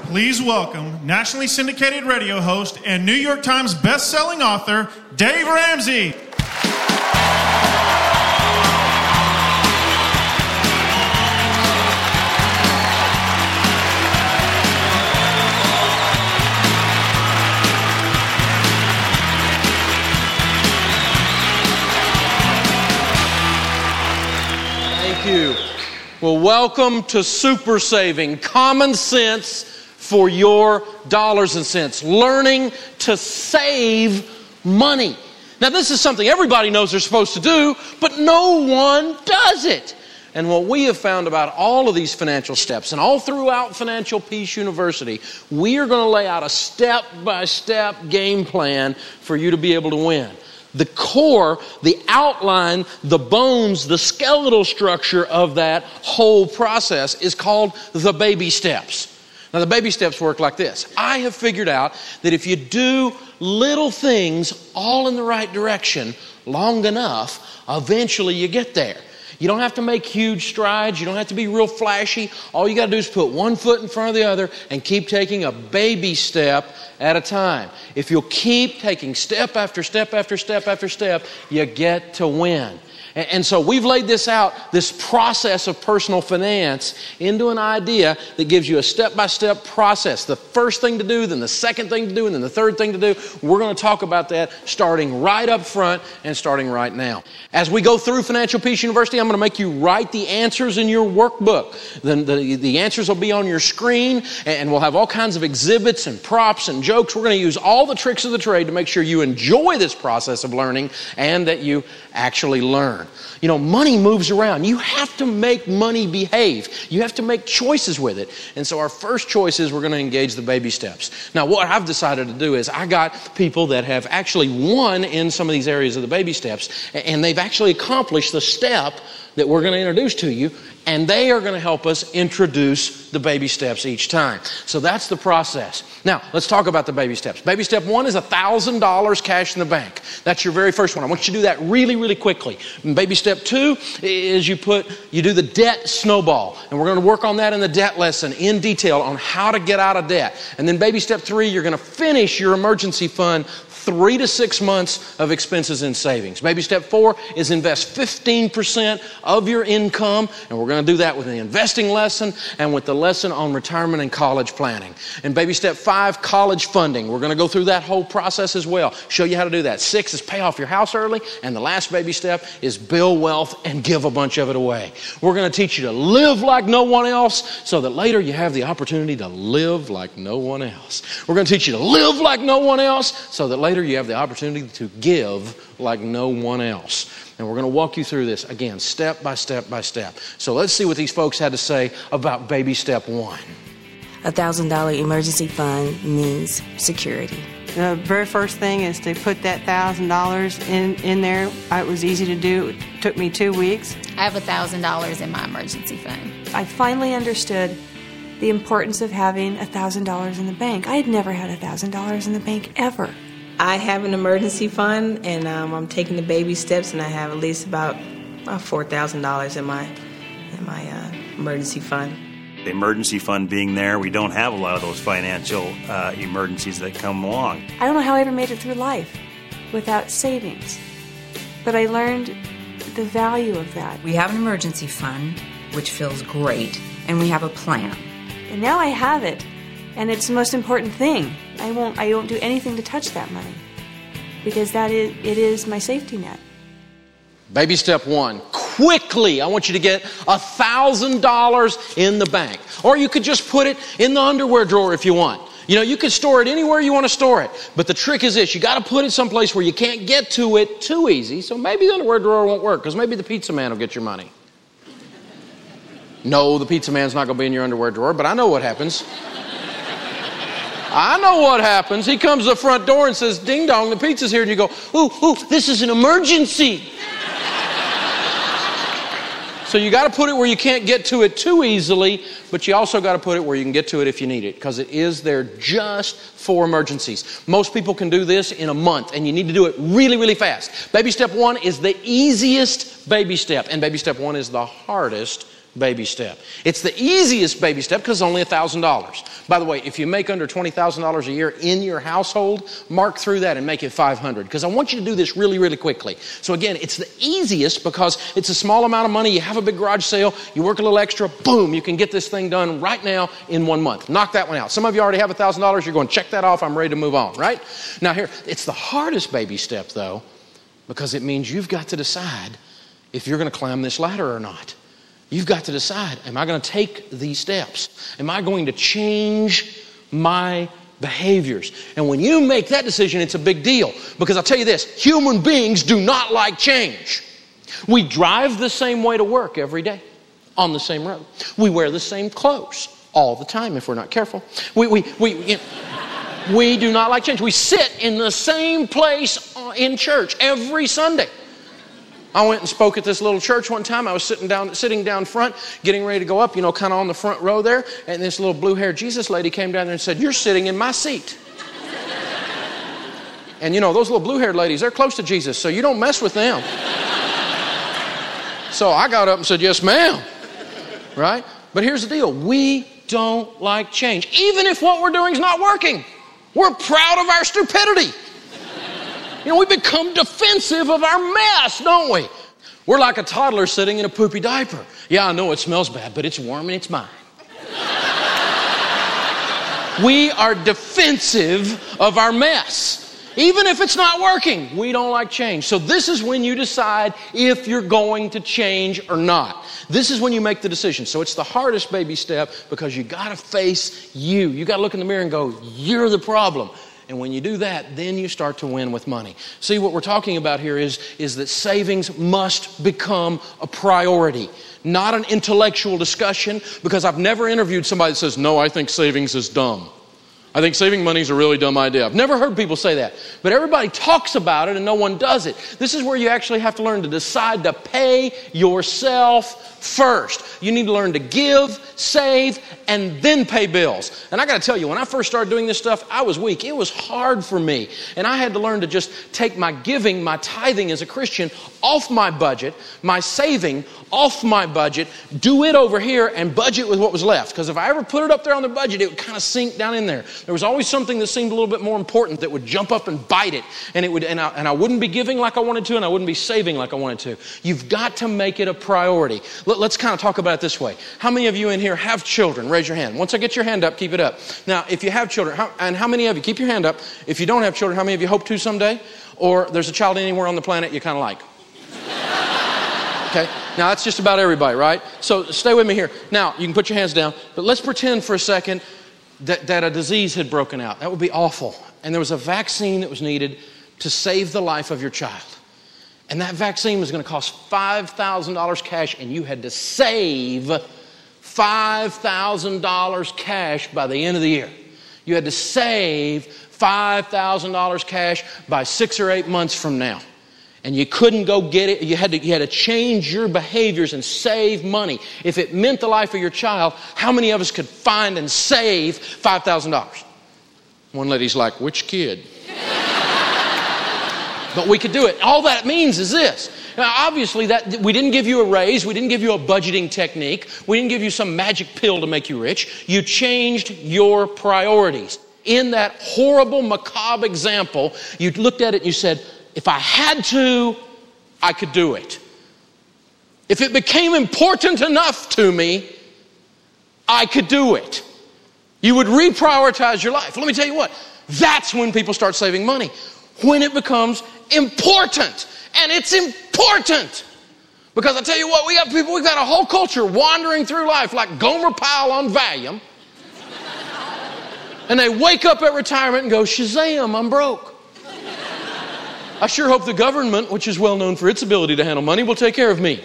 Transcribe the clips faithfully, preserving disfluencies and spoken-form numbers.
please welcome nationally syndicated radio host and New York Times best-selling author, Dave Ramsey. Thank you. Well, welcome to Super Saving, common sense for your dollars and cents. Learning to save money. Now, this is something everybody knows they're supposed to do, but no one does it. And what we have found about all of these financial steps, and all throughout Financial Peace University, we are going to lay out a step-by-step game plan for you to be able to win. The core, the outline, the bones, the skeletal structure of that whole process is called the baby steps. Now, the baby steps work like this. I have figured out that if you do little things all in the right direction long enough, eventually you get there. You don't have to make huge strides. You don't have to be real flashy. All you got to do is put one foot in front of the other and keep taking a baby step at a time. If you'll keep taking step after step after step after step, you get to win. And so we've laid this out, this process of personal finance, into an idea that gives you a step-by-step process. The first thing to do, then the second thing to do, and then the third thing to do. We're going to talk about that starting right up front and starting right now. As we go through Financial Peace University, I'm going to make you write the answers in your workbook. Then the, the answers will be on your screen, and we'll have all kinds of exhibits and props and jokes. We're going to use all the tricks of the trade to make sure you enjoy this process of learning and that you actually learn. You know, money moves around. You have to make money behave. You have to make choices with it. And so our first choice is we're going to engage the baby steps. Now, what I've decided to do is I got people that have actually won in some of these areas of the baby steps, and they've actually accomplished the step that we're going to introduce to you, and they are going to help us introduce the baby steps each time. So that's the process. Now, let's talk about the baby steps. Baby step one is one thousand dollars cash in the bank. That's your very first one. I want you to do that really, really quickly. And baby step two is you put, you do the debt snowball. And we're going to work on that in the debt lesson in detail on how to get out of debt. And then baby step three, you're going to finish your emergency fund three to six months of expenses and savings. Baby step four is invest fifteen percent of your income, and we're going to do that with the investing lesson and with the lesson on retirement and college planning. And baby step five, college funding. We're going to go through that whole process as well. Show you how to do that. Six is pay off your house early, and the last baby step is build wealth and give a bunch of it away. We're going to teach you to live like no one else so that later you have the opportunity to live like no one else. We're going to teach you to live like no one else so that later you have the opportunity to give like no one else. And we're going to walk you through this, again, step by step by step. So let's see what these folks had to say about baby step one. A one thousand dollars emergency fund means security. The very first thing is to put that one thousand dollars in, in there. It was easy to do. It took me two weeks. I have one thousand dollars in my emergency fund. I finally understood the importance of having one thousand dollars in the bank. I had never had one thousand dollars in the bank ever. I have an emergency fund, and um, I'm taking the baby steps, and I have at least about uh, four thousand dollars in my in my uh, emergency fund. The emergency fund being there, we don't have a lot of those financial uh, emergencies that come along. I don't know how I ever made it through life without savings, but I learned the value of that. We have an emergency fund, which feels great, and we have a plan. And now I have it, and it's the most important thing. I won't I won't do anything to touch that money because that is it is my safety net. Baby step one, quickly, I want you to get one thousand dollars in the bank. Or you could just put it in the underwear drawer if you want. You know, you can store it anywhere you want to store it. But the trick is this, you got to put it someplace where you can't get to it too easy. So maybe the underwear drawer won't work because maybe the pizza man will get your money. No, the pizza man's not going to be in your underwear drawer, but I know what happens. I know what happens. He comes to the front door and says, ding dong, the pizza's here. And you go, ooh, ooh, this is an emergency. So you got to put it where you can't get to it too easily, but you also got to put it where you can get to it if you need it, because it is there just for emergencies. Most people can do this in a month, and you need to do it really, really fast. Baby step one is the easiest baby step, and baby step one is the hardest baby step. It's the easiest baby step because it's only one thousand dollars. By the way, if you make under twenty thousand dollars a year in your household, mark through that and make it five hundred dollars because I want you to do this really, really quickly. So again, it's the easiest because it's a small amount of money. You have a big garage sale, you work a little extra, boom, you can get this thing done right now in one month. Knock that one out. Some of you already have one thousand dollars. You're going, check that off. I'm ready to move on, right? Now here, it's the hardest baby step though because it means you've got to decide if you're going to climb this ladder or not. You've got to decide, am I going to take these steps? Am I going to change my behaviors? And when you make that decision, it's a big deal. Because I'll tell you this, human beings do not like change. We drive the same way to work every day on the same road. We wear the same clothes all the time if we're not careful. We, we, we, you know, we do not like change. We sit in the same place in church every Sunday. I went and spoke at this little church one time. I was sitting down, sitting down front, getting ready to go up, you know, kind of on the front row there. And this little blue-haired Jesus lady came down there and said, "You're sitting in my seat." And you know, those little blue-haired ladies, they're close to Jesus, so you don't mess with them. So I got up and said, "Yes, ma'am." Right? But here's the deal. We don't like change. Even if what we're doing is not working, we're proud of our stupidity. You know, we become defensive of our mess, don't we? We're like a toddler sitting in a poopy diaper. Yeah, I know it smells bad, but it's warm and it's mine. We are defensive of our mess. Even if it's not working, we don't like change. So this is when you decide if you're going to change or not. This is when you make the decision. So it's the hardest baby step because you got to face you. You got to look in the mirror and go, you're the problem. And when you do that, then you start to win with money. See, what we're talking about here is, is that savings must become a priority, not an intellectual discussion, because I've never interviewed somebody that says, "No, I think savings is dumb. I think saving money is a really dumb idea." I've never heard people say that. But everybody talks about it and no one does it. This is where you actually have to learn to decide to pay yourself first. You need to learn to give, save, and then pay bills. And I got to tell you, when I first started doing this stuff, I was weak. It was hard for me. And I had to learn to just take my giving, my tithing as a Christian, off my budget, my saving off my budget, do it over here, and budget with what was left. Because if I ever put it up there on the budget, it would kind of sink down in there. There was always something that seemed a little bit more important that would jump up and bite it. And it would, and I, and I wouldn't be giving like I wanted to, and I wouldn't be saving like I wanted to. You've got to make it a priority. Let, let's kind of talk about it this way. How many of you in here have children? Raise your hand. Once I get your hand up, keep it up. Now, if you have children, how, and how many of you, keep your hand up. If you don't have children, how many of you hope to someday? Or there's a child anywhere on the planet you kind of like? Okay, now that's just about everybody, right? So stay with me here. Now, you can put your hands down, but let's pretend for a second that, that a disease had broken out. That would be awful. And there was a vaccine that was needed to save the life of your child. And that vaccine was going to cost five thousand dollars cash, and you had to save five thousand dollars cash by the end of the year. You had to save five thousand dollars cash by six or eight months from now. And you couldn't go get it. You had to, you had to change your behaviors and save money. If it meant the life of your child, how many of us could find and save five thousand dollars? One lady's like, "Which kid?" But we could do it. All that means is this. Now, obviously, that we didn't give you a raise. We didn't give you a budgeting technique. We didn't give you some magic pill to make you rich. You changed your priorities. In that horrible, macabre example, you looked at it and you said, if I had to, I could do it. If it became important enough to me, I could do it. You would reprioritize your life. Let me tell you what, that's when people start saving money. When it becomes important. And it's important. Because I tell you what, we got people, we've got a whole culture wandering through life like Gomer Pyle on Valium. And they wake up at retirement and go, Shazam, I'm broke. I sure hope the government, which is well known for its ability to handle money, will take care of me.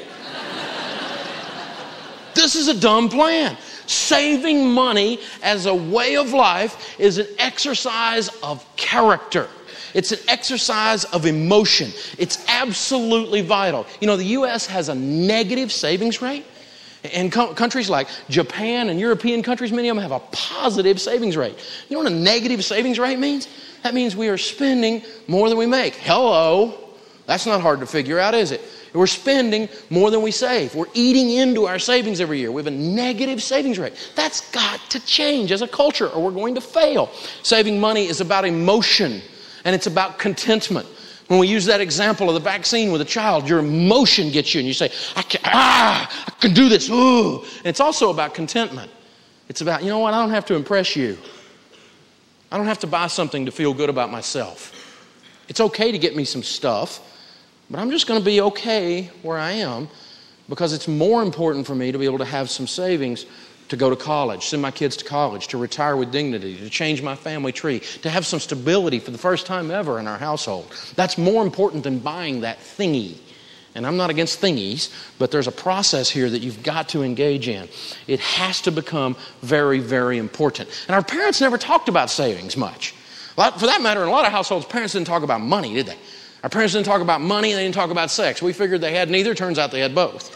This is a dumb plan. Saving money as a way of life is an exercise of character. It's an exercise of emotion. It's absolutely vital. You know, the U S has a negative savings rate. And co- countries like Japan and European countries, many of them have a positive savings rate. You know what a negative savings rate means? That means we are spending more than we make. Hello. That's not hard to figure out, is it? We're spending more than we save. We're eating into our savings every year. We have a negative savings rate. That's got to change as a culture or we're going to fail. Saving money is about emotion and it's about contentment. When we use that example of the vaccine with a child, your emotion gets you and you say, I can, ah, I can do this. Ooh. And it's also about contentment. It's about, you know what, I don't have to impress you. I don't have to buy something to feel good about myself. It's okay to get me some stuff, but I'm just going to be okay where I am because it's more important for me to be able to have some savings to go to college, send my kids to college, to retire with dignity, to change my family tree, to have some stability for the first time ever in our household. That's more important than buying that thingy. And I'm not against thingies, but there's a process here that you've got to engage in. It has to become very, very important. And our parents never talked about savings much. For that matter, in a lot of households, parents didn't talk about money, did they? Our parents didn't talk about money, they didn't talk about sex. We figured they had neither. Turns out they had both.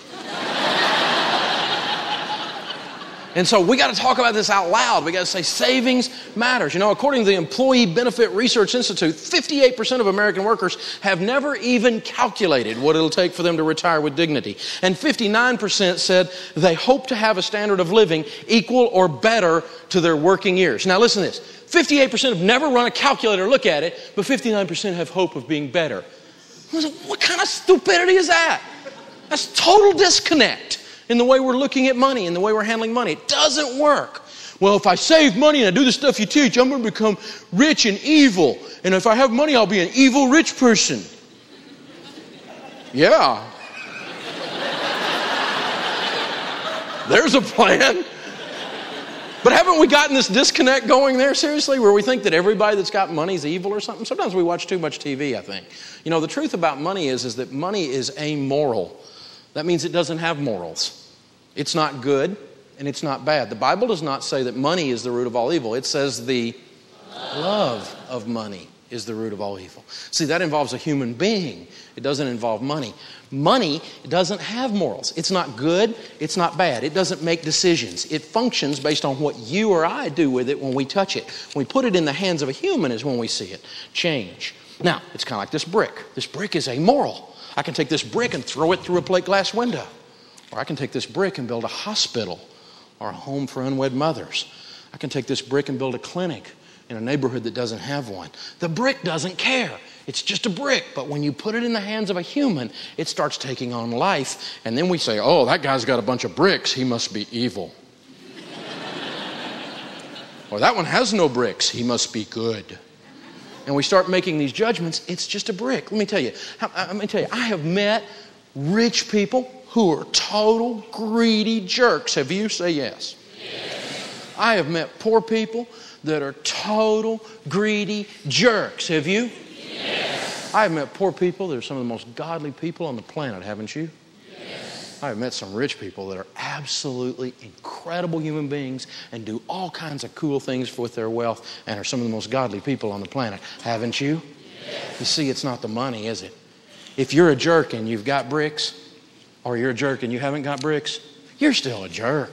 And so we got to talk about this out loud. We got to say savings matters. You know, according to the Employee Benefit Research Institute, fifty-eight percent of American workers have never even calculated what it'll take for them to retire with dignity. And fifty-nine percent said they hope to have a standard of living equal or better to their working years. Now listen to this. fifty-eight percent have never run a calculator or look at it, but fifty-nine percent have hope of being better. What kind of stupidity is that? That's total disconnect in the way we're looking at money, in the way we're handling money. It doesn't work. Well, if I save money and I do the stuff you teach, I'm going to become rich and evil. And if I have money, I'll be an evil rich person. Yeah. There's a plan. But haven't we gotten this disconnect going there, seriously, where we think that everybody that's got money is evil or something? Sometimes we watch too much T V, I think. You know, the truth about money is, is that money is amoral. That means it doesn't have morals. It's not good and it's not bad. The Bible does not say that money is the root of all evil. It says the love of money is the root of all evil. See, that involves a human being. It doesn't involve money. Money doesn't have morals. It's not good. It's not bad. It doesn't make decisions. It functions based on what you or I do with it when we touch it. When we put it in the hands of a human is when we see it change. Now, it's kind of like this brick. This brick is amoral. I can take this brick and throw it through a plate glass window. Or I can take this brick and build a hospital or a home for unwed mothers. I can take this brick and build a clinic in a neighborhood that doesn't have one. The brick doesn't care. It's just a brick. But when you put it in the hands of a human, it starts taking on life. And then we say, oh, that guy's got a bunch of bricks. He must be evil. Or that one has no bricks. He must be good. And we start making these judgments. It's just a brick. Let me tell you. Let me tell you. I have met rich people who are total greedy jerks. Have you? Say yes. Yes. I have met poor people that are total greedy jerks. Have you? Yes. I have met poor people that are some of the most godly people on the planet. Haven't you? Yes. I have met some rich people that are absolutely incredible human beings and do all kinds of cool things with their wealth and are some of the most godly people on the planet. Haven't you? Yes. You see, it's not the money, is it? If you're a jerk and you've got bricks, or you're a jerk and you haven't got bricks, you're still a jerk.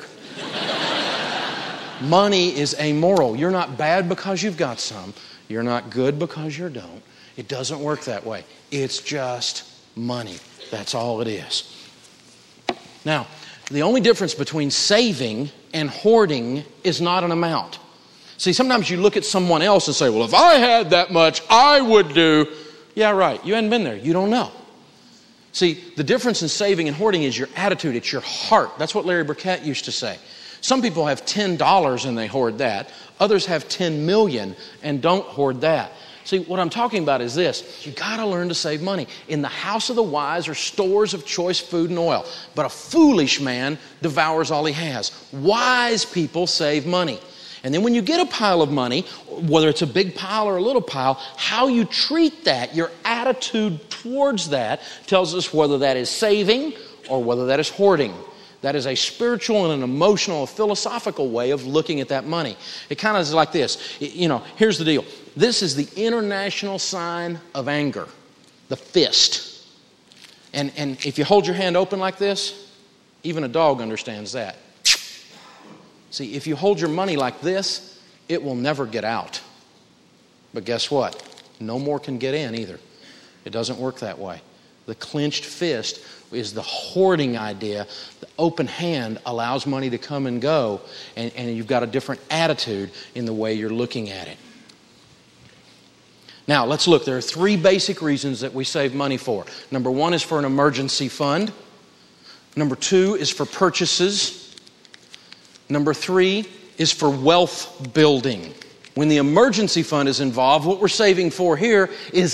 Money is amoral. You're not bad because you've got some. You're not good because you don't. It doesn't work that way. It's just money. That's all it is. Now, the only difference between saving and hoarding is not an amount. See, sometimes you look at someone else and say, well, if I had that much, I would do. Yeah, right. You hadn't been there. You don't know. See, the difference in saving and hoarding is your attitude. It's your heart. That's what Larry Burkett used to say. Some people have ten dollars and they hoard that. Others have ten million and don't hoard that. See, what I'm talking about is this. You got to learn to save money. In the house of the wise are stores of choice food and oil. But a foolish man devours all he has. Wise people save money. And then when you get a pile of money, whether it's a big pile or a little pile, how you treat that, your attitude towards that, tells us whether that is saving or whether that is hoarding. That is a spiritual and an emotional, a philosophical way of looking at that money. It kind of is like this. You know, here's the deal. This is the international sign of anger, the fist. And, and if you hold your hand open like this, even a dog understands that. See, if you hold your money like this, it will never get out. But guess what? No more can get in either. It doesn't work that way. The clenched fist is the hoarding idea. The open hand allows money to come and go, and, and you've got a different attitude in the way you're looking at it. Now, let's look. There are three basic reasons that we save money for. Number one is for an emergency fund. Number two is for purchases. Number three is for wealth building. When the emergency fund is involved, what we're saving for here is